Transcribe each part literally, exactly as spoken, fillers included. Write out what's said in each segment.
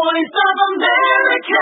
voice of America.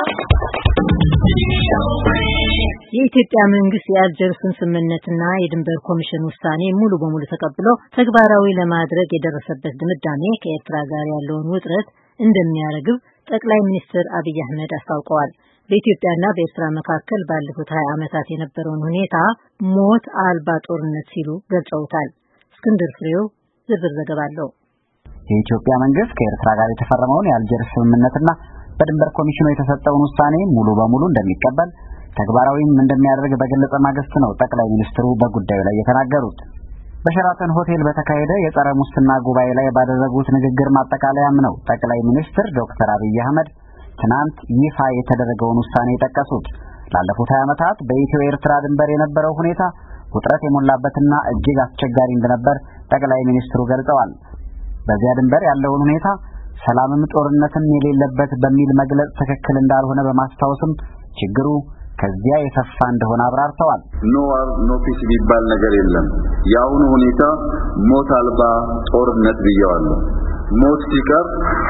የኢትዮጵያ መንግስት የአልጀርሱን ስምምነትና የድንበር ኮሚሽን ውሳኔ ሙሉ በሙሉ ተቀብሎ ተግባራዊ ለማድረግ የደረሰበት ድምዳሜ ከኤርትራ ጋር ያለውን ውጥረት እንደሚያረግብ ጠቅላይ ሚኒስትር አብይ አህመድ አስታውቀዋል። በኢትዮጵያና በኤርትራ መካከል ባለፉት ሀያ ዓመታት የነበረውን ሁኔታ ሞት አልባ ጦርነት ሲሉ ገልጸውታል። እስክንድር ፍሬው ዝርዝር ዘገባ አለው። የኢትዮጵያ መንግስት ከኤርትራ ጋር የተፈረመውን የአልጀርስ ስምምነትና በድንበር ኮሚሽኑ የተሰጠውን ውሳኔ ሙሉ በሙሉ እንደሚቀበል ተግባራዊም እንደሚያደርግ በገለጸ ማግስት ነው ጠቅላይ ሚኒስትሩ በጉዳዩ ላይ የተናገሩት። በሸራተን ሆቴል በተካሄደ የጸረ ሙስና ጉባኤ ላይ ባደረጉት ንግግር ማጠቃለያም ነው ጠቅላይ ሚኒስትር ዶክተር አብይ አህመድ ትናንት ይፋ የተደረገውን ውሳኔ የጠቀሱት። ላለፉት ሀያ ዓመታት በኢትዮ ኤርትራ ድንበር የነበረው ሁኔታ ውጥረት የሞላበትና እጅግ አስቸጋሪ እንደነበር ጠቅላይ ሚኒስትሩ ገልጸዋል። በዚያ ድንበር ያለውን ሁኔታ ሰላምም ጦርነትም የሌለበት በሚል መግለጽ ትክክል እንዳልሆነ በማስታወስም ችግሩ ከዚያ የሰፋ እንደሆነ አብራርተዋል። ኖ ዋር ኖ ፒስ የሚባል ነገር የለም። ያውኑ ሁኔታ ሞት አልባ ጦርነት ብየዋለሁ። ሞት ሲቀር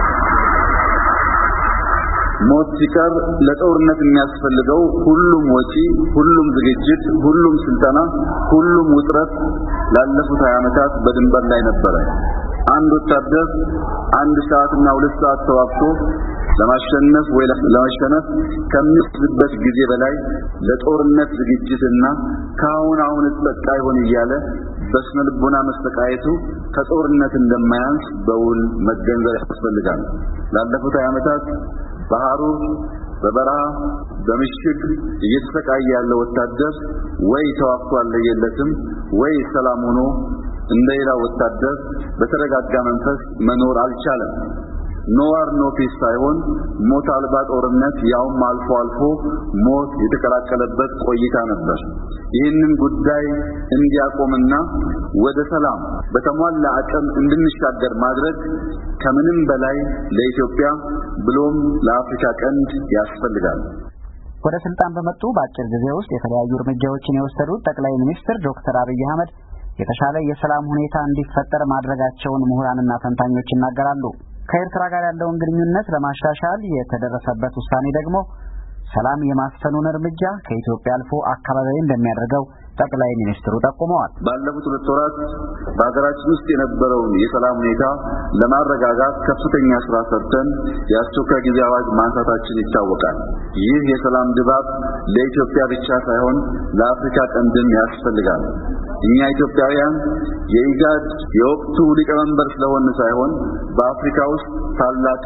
ሞት ሲቀር ለጦርነት የሚያስፈልገው ሁሉም ወጪ፣ ሁሉም ዝግጅት፣ ሁሉም ስልጠና፣ ሁሉም ውጥረት ላለፉት ሀያ ዓመታት በድንበር ላይ ነበረ። አንድ ወታደር አንድ ሰዓትና ሁለት ሰዓት ተዋግቶ ለማሸነፍ ወይ ለማሸነፍ ከሚወስድበት ጊዜ በላይ ለጦርነት ዝግጅትና ካሁን አሁን ተጠቃ ይሆን እያለ በስነ ልቦና መስተቃየቱ ከጦርነት እንደማያንስ በውል መገንዘብ ያስፈልጋል። ላለፉት ሀያ ዓመታት በሐሩር በበረሃ በምሽግ እየተሰቃየ ያለው ወታደር ወይ ተዋግቶ አለየለትም ወይ ሰላም ሆኖ እንደሌላ ወታደር በተረጋጋ መንፈስ መኖር አልቻለም። ኖ ዋር ኖ ፒስ ሳይሆን ሞት አልባ ጦርነት ያውም አልፎ አልፎ ሞት የተቀላቀለበት ቆይታ ነበር። ይህንን ጉዳይ እንዲያቆምና ወደ ሰላም በተሟላ አቅም እንድንሻገር ማድረግ ከምንም በላይ ለኢትዮጵያ ብሎም ለአፍሪካ ቀንድ ያስፈልጋል። ወደ ስልጣን በመጡ በአጭር ጊዜ ውስጥ የተለያዩ እርምጃዎችን የወሰዱት ጠቅላይ ሚኒስትር ዶክተር አብይ አህመድ የተሻለ የሰላም ሁኔታ እንዲፈጠር ማድረጋቸውን ምሁራንና ተንታኞች ይናገራሉ። ከኤርትራ ጋር ያለውን ግንኙነት ለማሻሻል የተደረሰበት ውሳኔ ደግሞ ሰላም የማስፈኑን እርምጃ ከኢትዮጵያ አልፎ አካባቢውን እንደሚያደርገው ጠቅላይ ሚኒስትሩ ጠቁመዋል። ባለፉት ሁለት ወራት በሀገራችን ውስጥ የነበረውን የሰላም ሁኔታ ለማረጋጋት ከፍተኛ ስራ ሰርተን የአስቸኳይ ጊዜ አዋጅ ማንሳታችን ይታወቃል። ይህ የሰላም ድባብ ለኢትዮጵያ ብቻ ሳይሆን ለአፍሪካ ቀንድም ያስፈልጋል። እኛ ኢትዮጵያውያን የኢጋድ የወቅቱ ሊቀመንበር ስለሆን ሳይሆን በአፍሪካ ውስጥ ታላቅ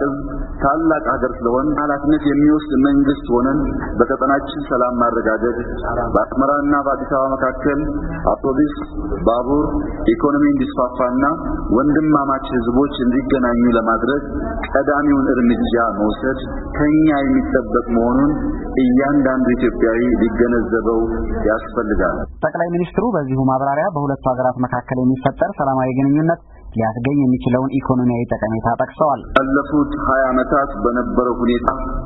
ታላቅ ሀገር ስለሆን ኃላፊነት የሚወስድ መንግስት ሆነን በቀጠናችን ሰላም ማረጋገጥ በአስመራና በአዲስ አበባ መካከል አውቶቡስ፣ ባቡር፣ ኢኮኖሚ እንዲስፋፋና ወንድማማች ህዝቦች እንዲገናኙ ለማድረግ ቀዳሚውን እርምጃ መውሰድ ከኛ የሚጠበቅ መሆኑን እያንዳንዱ ኢትዮጵያዊ ሊገነዘበው ያስፈልጋል። ጠቅላይ ሚኒስትሩ በዚሁ ማብራሪያ በሁለቱ ሀገራት መካከል የሚፈጠር ሰላማዊ ግንኙነት ሊያስገኝ የሚችለውን ኢኮኖሚያዊ ጠቀሜታ ጠቅሰዋል። ባለፉት ሀያ ዓመታት በነበረው ሁኔታ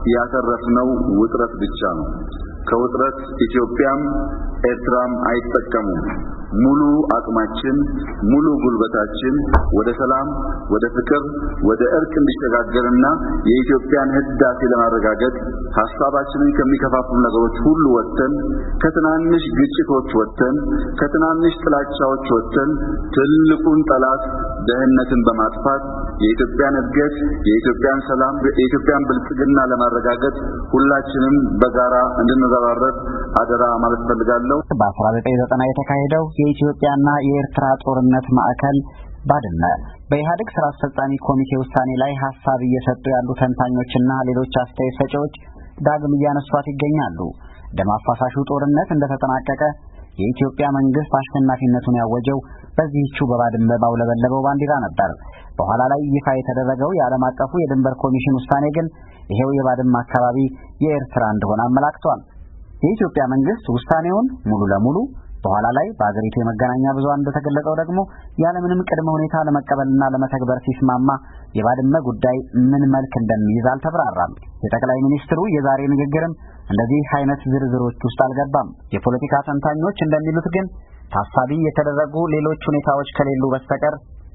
ያተረፍነው ውጥረት ብቻ ነው። ከውጥረት ኢትዮጵያም ኤርትራም አይጠቀሙም። ሙሉ አቅማችን ሙሉ ጉልበታችን ወደ ሰላም፣ ወደ ፍቅር፣ ወደ እርቅ እንዲሸጋገርና የኢትዮጵያን ህዳሴ ለማረጋገጥ ሐሳባችንን ከሚከፋፍሉ ነገሮች ሁሉ ወጥተን ከትናንሽ ግጭቶች ወጥተን ከትናንሽ ጥላቻዎች ወጥተን ትልቁን ጠላት ደህንነትን በማጥፋት የኢትዮጵያን እድገት፣ የኢትዮጵያን ሰላም፣ የኢትዮጵያን ብልጽግና ለማረጋገጥ ሁላችንም በጋራ እንድንረባረብ አደራ ማለት ፈልጋለሁ። በአስራ ዘጠኝ ዘጠና የተካሄደው የኢትዮጵያና የኤርትራ ጦርነት ማዕከል ባድመ በኢህአዴግ ስራ አስፈጻሚ ኮሚቴ ውሳኔ ላይ ሐሳብ እየሰጡ ያሉ ተንታኞችና ሌሎች አስተያየት ሰጪዎች ዳግም እያነሷት ይገኛሉ። ደም አፋሳሹ ጦርነት እንደተጠናቀቀ የኢትዮጵያ መንግስት አሸናፊነቱን ያወጀው በዚህቹ በባድመ ባውለበለበው ባንዲራ ነበር። በኋላ ላይ ይፋ የተደረገው የዓለም አቀፉ የድንበር ኮሚሽን ውሳኔ ግን ይሄው የባድመ አካባቢ የኤርትራ እንደሆነ አመላክቷል። የኢትዮጵያ መንግስት ውሳኔውን ሙሉ ለሙሉ በኋላ ላይ በአገሪቱ የመገናኛ ብዙሃን እንደተገለጸው ደግሞ ያለምንም ቅድመ ሁኔታ ለመቀበልና ለመተግበር ሲስማማ የባድመ ጉዳይ ምን መልክ እንደሚይዝ አልተብራራም። የጠቅላይ ሚኒስትሩ የዛሬ ንግግርም እንደዚህ አይነት ዝርዝሮች ውስጥ አልገባም። የፖለቲካ ተንታኞች እንደሚሉት ግን ታሳቢ የተደረጉ ሌሎች ሁኔታዎች ከሌሉ በስተቀር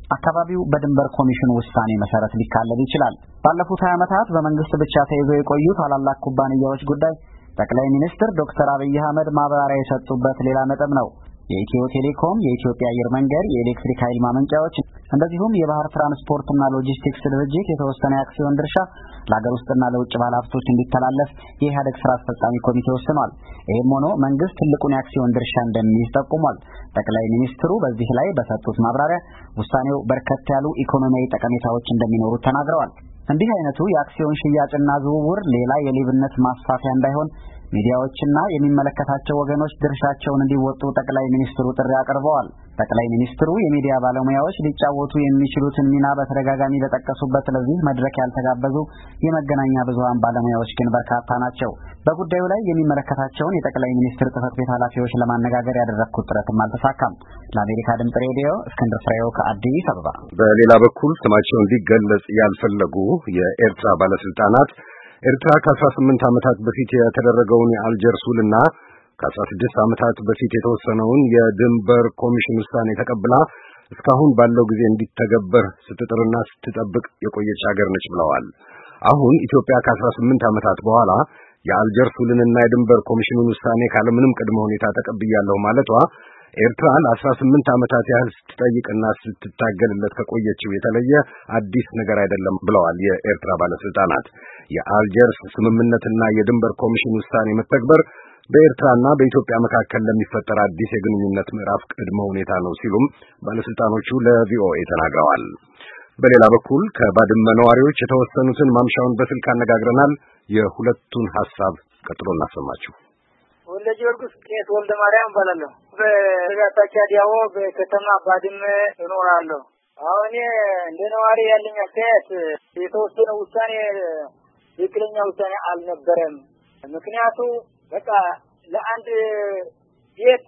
አካባቢው በድንበር ኮሚሽኑ ውሳኔ መሰረት ሊካለል ይችላል። ባለፉት ሀያ ዓመታት በመንግስት ብቻ ተይዘው የቆዩ ታላላቅ ኩባንያዎች ጉዳይ ጠቅላይ ሚኒስትር ዶክተር አብይ አህመድ ማብራሪያ የሰጡበት ሌላ ነጥብ ነው። የኢትዮ ቴሌኮም፣ የኢትዮጵያ አየር መንገድ፣ የኤሌክትሪክ ኃይል ማመንጫዎች እንደዚሁም የባህር ትራንስፖርትና ሎጂስቲክስ ድርጅት የተወሰነ የአክሲዮን ድርሻ ለሀገር ውስጥና ለውጭ ባለሀብቶች እንዲተላለፍ የኢህአዴግ ስራ አስፈጻሚ ኮሚቴ ወስኗል። ይህም ሆኖ መንግስት ትልቁን የአክሲዮን ድርሻ እንደሚይዝ ጠቁሟል። ጠቅላይ ሚኒስትሩ በዚህ ላይ በሰጡት ማብራሪያ ውሳኔው በርከት ያሉ ኢኮኖሚያዊ ጠቀሜታዎች እንደሚኖሩት ተናግረዋል። እንዲህ አይነቱ የአክሲዮን ሽያጭና ዝውውር ሌላ የሌብነት ማስፋፊያ እንዳይሆን ሚዲያዎችና የሚመለከታቸው ወገኖች ድርሻቸውን እንዲወጡ ጠቅላይ ሚኒስትሩ ጥሪ አቅርበዋል። ጠቅላይ ሚኒስትሩ የሚዲያ ባለሙያዎች ሊጫወቱ የሚችሉትን ሚና በተደጋጋሚ በጠቀሱበት ለዚህ መድረክ ያልተጋበዙ የመገናኛ ብዙሃን ባለሙያዎች ግን በርካታ ናቸው። በጉዳዩ ላይ የሚመለከታቸውን የጠቅላይ ሚኒስትር ጽሕፈት ቤት ኃላፊዎች ለማነጋገር ያደረግኩት ጥረትም አልተሳካም። ለአሜሪካ ድምጽ ሬዲዮ እስክንድር ፍሬው ከአዲስ አበባ። በሌላ በኩል ስማቸው እንዲገለጽ ያልፈለጉ የኤርትራ ባለስልጣናት ኤርትራ ከአስራ ስምንት ዓመታት በፊት የተደረገውን የአልጀርስ ውልና ከአስራ ስድስት ዓመታት በፊት የተወሰነውን የድንበር ኮሚሽን ውሳኔ ተቀብላ እስካሁን ባለው ጊዜ እንዲተገበር ስትጥርና ስትጠብቅ የቆየች ሀገር ነች ብለዋል። አሁን ኢትዮጵያ ከአስራ ስምንት ዓመታት በኋላ የአልጀርስ ውልንና የድንበር ኮሚሽኑን ውሳኔ ካለምንም ቅድመ ሁኔታ ተቀብያለሁ ማለቷ ኤርትራ ለአስራ ስምንት ዓመታት ያህል ስትጠይቅና ስትታገልለት ከቆየችው የተለየ አዲስ ነገር አይደለም ብለዋል የኤርትራ ባለስልጣናት። የአልጀርስ ስምምነትና የድንበር ኮሚሽን ውሳኔ መተግበር በኤርትራና በኢትዮጵያ መካከል ለሚፈጠር አዲስ የግንኙነት ምዕራፍ ቅድመ ሁኔታ ነው ሲሉም ባለስልጣኖቹ ለቪኦኤ ተናግረዋል። በሌላ በኩል ከባድመ ነዋሪዎች የተወሰኑትን ማምሻውን በስልክ አነጋግረናል። የሁለቱን ሐሳብ ቀጥሎ እናሰማችሁ። ወልደ ጊዮርጊስ ቄስ ወልደ ማርያም ባላለሁ በጋታቻ ዲያዎ በከተማ ባድመ እኖራለሁ። አሁን እንደ ነዋሪ ያለኝ አስተያየት የተወሰነ ውሳኔ ትክክለኛ ውሳኔ አልነበረም። ምክንያቱ በቃ ለአንድ ቤት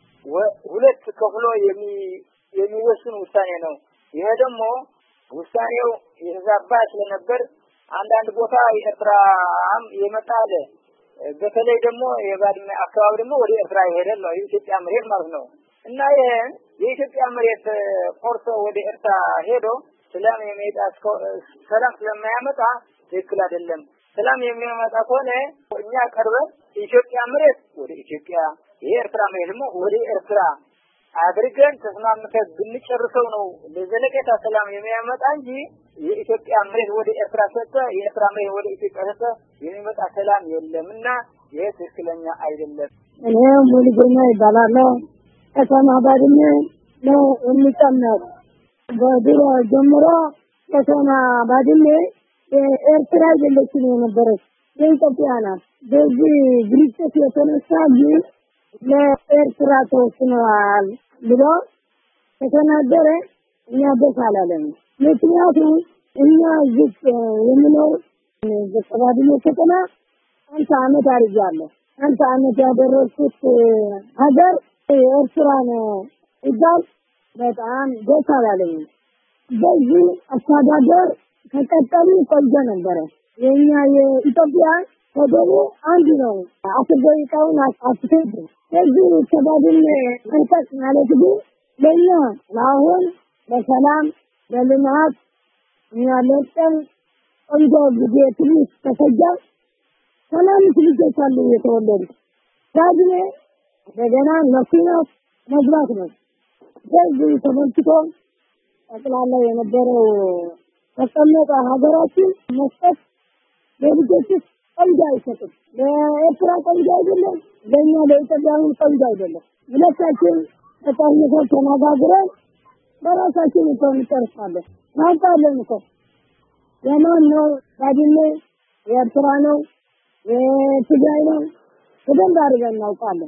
ሁለት ከፍሎ የሚ የሚወስን ውሳኔ ነው። ይሄ ደግሞ ውሳኔው የዛባ ስለነበር አንዳንድ ቦታ የኤርትራም የመጣለ በተለይ ደግሞ የባድመ አካባቢ ደግሞ ወደ ኤርትራ ይሄዳል ነው የኢትዮጵያ መሬት ማለት ነው። እና ይሄ የኢትዮጵያ መሬት ቆርጦ ወደ ኤርትራ ሄዶ ሰላም የሚያመጣ ሰላም ስለማያመጣ ትክክል አይደለም። ሰላም የሚያመጣ ከሆነ እኛ ቀርበን የኢትዮጵያ መሬት ወደ ኢትዮጵያ የኤርትራ መሬት ደግሞ ወደ ኤርትራ አድርገን ተስማምተን ብንጨርሰው ነው ለዘለቄታ ሰላም የሚያመጣ እንጂ የኢትዮጵያ መሬት ወደ ኤርትራ ሰጠ የኤርትራ መሬት ወደ ኢትዮጵያ ሰጠ የሚመጣ ሰላም የለምና ይሄ ትክክለኛ አይደለም። እኔ ሙሉ ግርማ ይባላል። ከተማ ባድመ ነው የሚቀመጥ። በድሮ ጀምሮ ከተማ ባድመ የኤርትራ አይደለችም የነበረች የኢትዮጵያ ናት። በዚህ ግጭት የተነሳ ግን ለኤርትራ ተወስኗል ብሎ ከተናገረ እኛ ደስ አላለንም። ምክንያቱም እኛ ዝቅ የምኖር በባድመ ከተማ አንተ አመት አድርጌያለሁ። አንተ አመት ያደረኩት ሀገር ኤርትራ ነው ይባል በጣም ደስ አላለኝም። በዚህ አስተዳደር ከቀጠሉ ቆንጆ ነበረ። የኛ የኢትዮጵያ ወደቡ አንድ ነው። አስር ደቂቃውን አስፈጅ ስለዚህ ከባድመ መንቀስ ማለት ግን ለኛ ለአሁን ለሰላም ለልማት እኛ ለጠን ቆንጆ ጊዜ ትንሽ ተፈጃ ሰላም ልጆች አሉ የተወለዱ ባድመ እንደገና ነሲና መግባት ነው። በዚህ ተመልክቶ ጠቅላላ የነበረው ተቀመጠ ሀገራችን መስጠት ለልጆች ቆንጆ አይሰጥም። ለኤርትራ ቆንጆ አይደለም፣ ለኛ ለኢትዮጵያ ቆንጆ አይደለም። ሁለታችን ተጠርተን ተነጋግረን በራሳችን እንጨርሳለን። ማውጣለን እኮ የማን ነው ባድመ የኤርትራ ነው የትግራይ ነው በደንብ አድርገን እናውቃለን።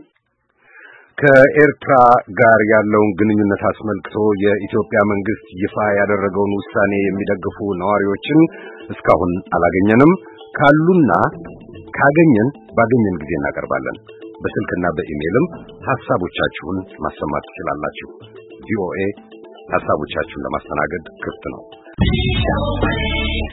ከኤርትራ ጋር ያለውን ግንኙነት አስመልክቶ የኢትዮጵያ መንግስት ይፋ ያደረገውን ውሳኔ የሚደግፉ ነዋሪዎችን እስካሁን አላገኘንም። ካሉና ካገኘን ባገኘን ጊዜ እናቀርባለን። በስልክና በኢሜይልም ሐሳቦቻችሁን ማሰማት ትችላላችሁ። ቪኦኤ ሐሳቦቻችሁን ለማስተናገድ ክፍት ነው።